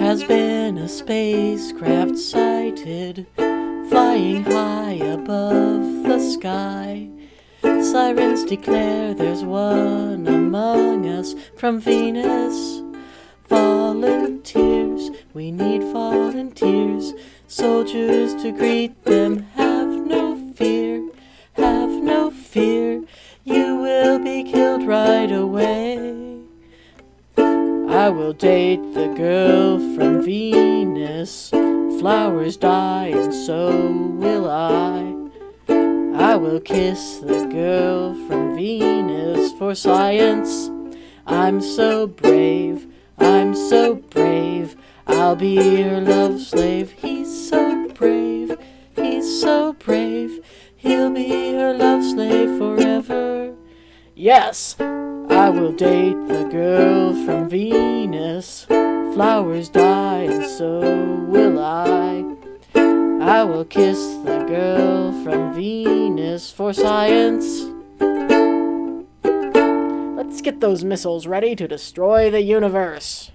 has been a spacecraft sighted, flying high above the sky. Sirens declare there's one among us from Venus. Volunteers, we need volunteers, soldiers to greet them. Have no fear, have no fear, you will be killed right away. I will date the girl from Venus, flowers die and so will I. I will kiss the girl from Venus for science. I'm so brave, I'm so brave, I'll be her love slave. He's so brave, he's so brave, he'll be her love slave forever. Yes, I will date the girl from Venus, flowers die and so will I. I will kiss the girl from Venus for science. Let's get those missiles ready to destroy the universe.